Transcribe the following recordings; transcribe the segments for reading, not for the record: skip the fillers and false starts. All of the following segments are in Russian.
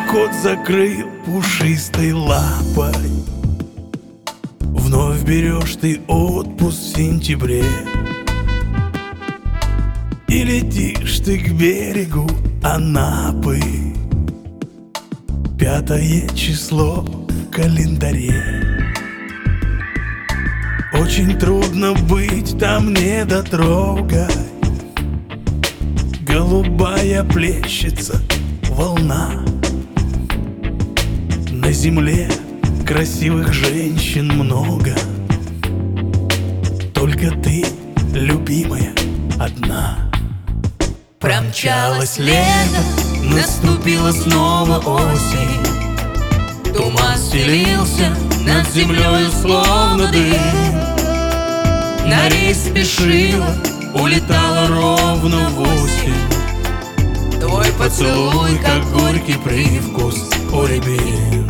кот закрыл пушистой лапой. Вновь берешь ты отпуск в сентябре, и летишь ты к берегу Анапы. 5 число в календаре. Очень трудно быть там недотрогой. Голубая плещется волна. На земле красивых женщин много, только ты, любимая, одна. Промчалось лето, наступила снова осень. Туман стелился над землею, словно дым. На рейс спешила, улетала ровно в 8. Твой поцелуй, как горький привкус у рябин.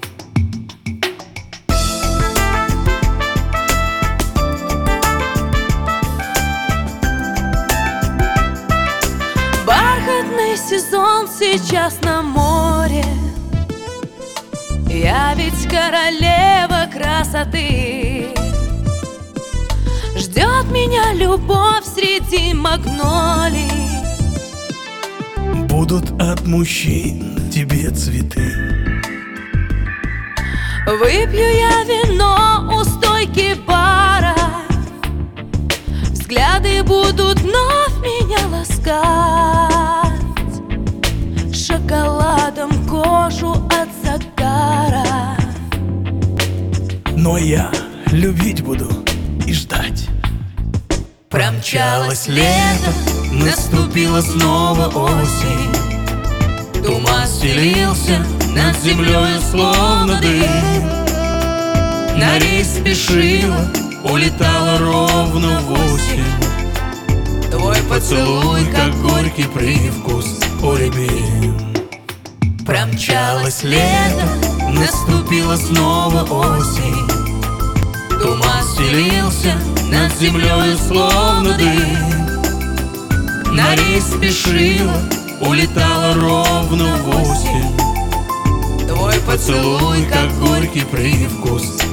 Бархатный сезон сейчас на море. Я ведь королева красоты. Ждет меня любовь среди магнолий. Будут от мужчин тебе цветы. Выпью я вино у стойки бара. Взгляды будут вновь меня ласкать. Шоколадом кожу от загара. Но я любить буду и ждать. Промчалось лето, наступила снова осень. Туман стелился над землею, словно дым. На рейс спешила, улетала ровно в 8. Твой поцелуй, как горький привкус у рябин. Промчалось лето, наступила снова осень. Туман стелился над землею, словно дым. На рейс спешила, улетала ровно в 8. Твой поцелуй, как горький привкус